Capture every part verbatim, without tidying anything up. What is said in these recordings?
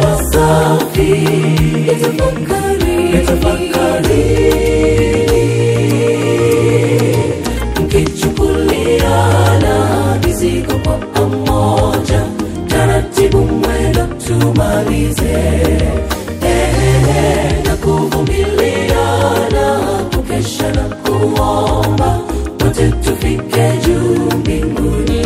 yalo safi, nitafakari, nitafakari. Mkichukuliana mizigo kwa pamoja, taratibu mwendo tumalize. Ehehe, na kuvumiliana, kukesha na kuomba, wote tufike juu mbinguni.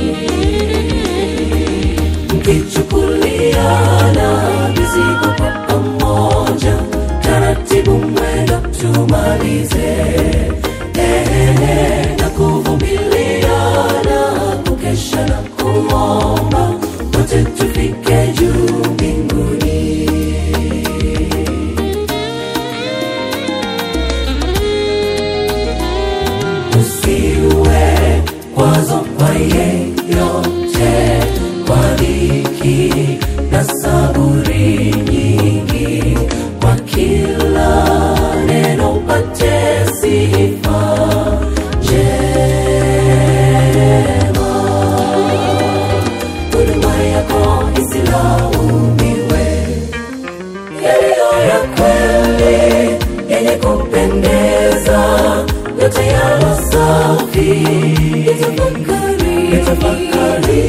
Mkichukuliana mizigo kwa pamoja, taratibu mwendo tumalize. Ehehe, na kuvumiliana, kukesha na kuomba, wote tufike juu mbinguni. Usiwe kwazo kwa yeyote, kwa dhiki na saburi nyingi, kwa kila neno upate sifa njema. Huduma yako isilaumiwe, yaliyo ya kweli yenye kupendeza, yote yalo safi, nitafakari, nitafakari.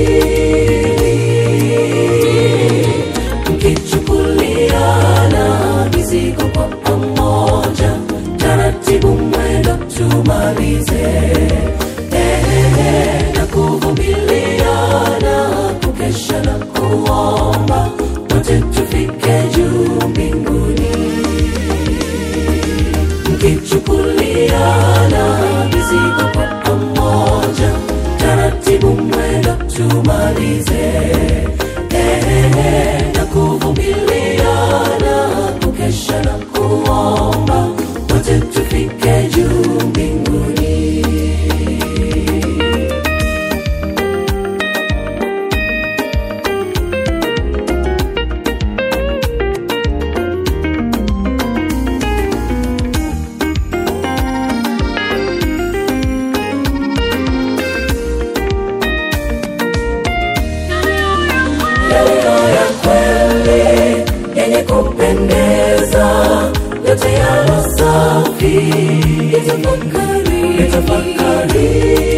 Mkichukuliana mizigo kwa pamoja, taratibu mwendo tumalize. Ehehe, na kuvumiliana, kukesha na kuomba, wote tufike juu mbinguni. Mkichukuliana mizigo kwa pamoja, taratibu mwendo tumalize. Ehehe, na kuvumiliana, kukesha na kuomba, wote tufike juu mbinguni. Yaliyo ya kweli yenye kupendeza, yote yalo safi, nitafakari, nitafakari.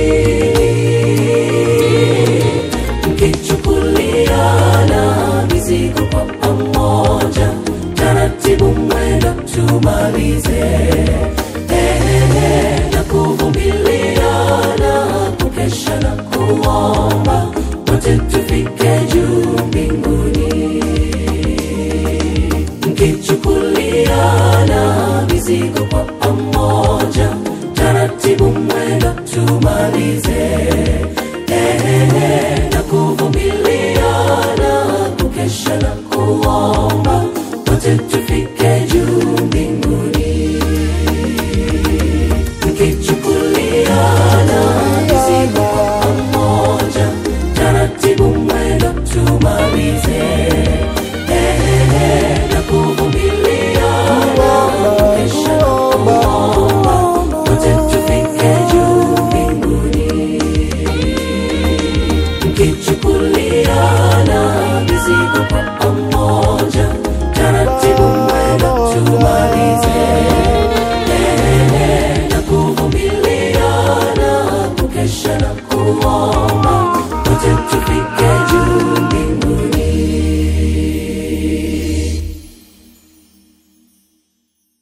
Mkichukuliana mizigo kwa pamoja, taratibu mwendo tumalize. Ehehe, na kuvumiliana, kukesha na kuomba, wote tufike juu mbinguni. Mkichukuliana mizigo kwa pamoja, taratibu mwendo tumalize. Ehehe, na kuvumiliana, kukesha na kuomba, wote tufike juu mbinguni. Mkichukuliana mizigo kwa pamoja, taratibu mwendo tumalize.